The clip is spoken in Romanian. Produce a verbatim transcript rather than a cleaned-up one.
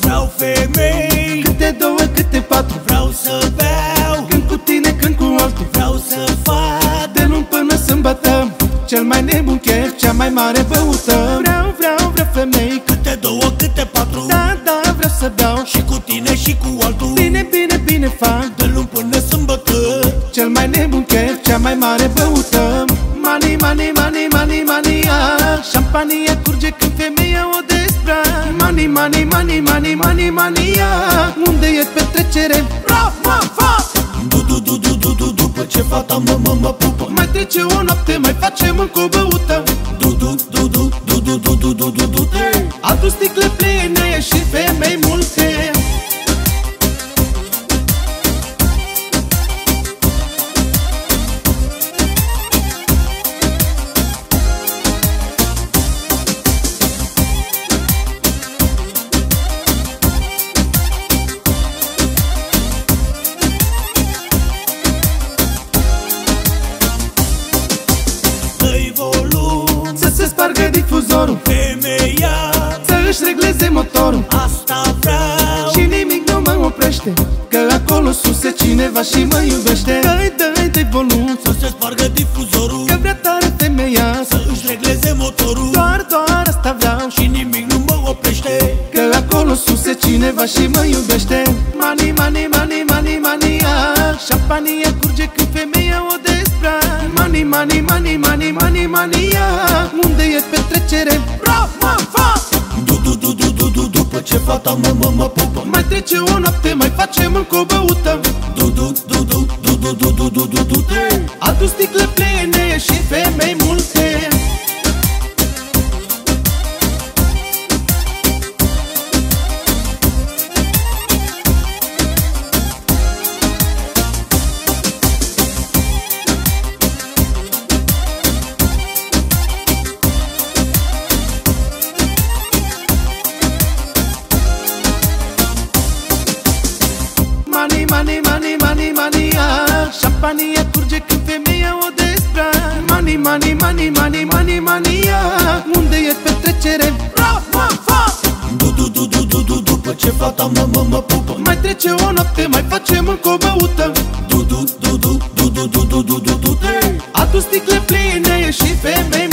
Vreau femei, câte două, câte patru. vreau să beau, Când cu tine, când cu altul. vreau să fac De luni până sâmbătă, cel mai nebun chef, cea mai mare băută. Vreau, vreau, vreau femei, câte două, câte patru. da, da, vreau să beau. Și cu tine și cu altul, Bine, bine, bine fac. de luni până sâmbătă. Cel mai nebun chef, cea mai mare băută. Money, money, money, money, mania. Șampania curge când femeia o dezbracă. Money, money, money, money, money, mania. Unde e petrecere? Ra, ma, fa. Du, du, du, du, du, du, după ce fata mă, mă, mă pupă. Mai trece o noapte, mai facem încă o băută. Du, du, du, du, du, du, du, du, du, du, du. Adu sticle pline și femei multe. Dă-i volum, Să se spargă difuzorul, femeia, să își regleze motorul. asta vreau. Și nimic nu mă oprește, că acolo sus e cineva și mă iubește. Dă-i, dă-i, dă-i volum, Să se spargă difuzorul, că vrea tare femeia. să își regleze motorul. Doar, doar asta vreau, Și nimic nu mă oprește, că acolo sus e cineva și mă iubește. Money, money, money, money, mania. Șampania curge când femeia o dezbracă. Money, money, money, money, money, mania. Unde e petrecere? Ra, ma, fa. Du, du, du, du, du, du, după ce fata mă, mă, mă pupă. Mai trece o noapte, mai facem încă o băută. Du, du, du, du, du, du, du, du, du, du, du. Adu sticle pline și femei multe. Money, money, money, money, mania. Șampania curge când femeia o dezbracă. Money, money, money, money, money, mania. Unde e petrecere? Ra, ma, fa. Du, du, du, du, du, du, după ce fata mă, mă, mă pupă. Mai trece o noapte, mai facem încă o băută. Du, du, du, du, du, du, du, du, du, du, du. Adu sticle pline și femei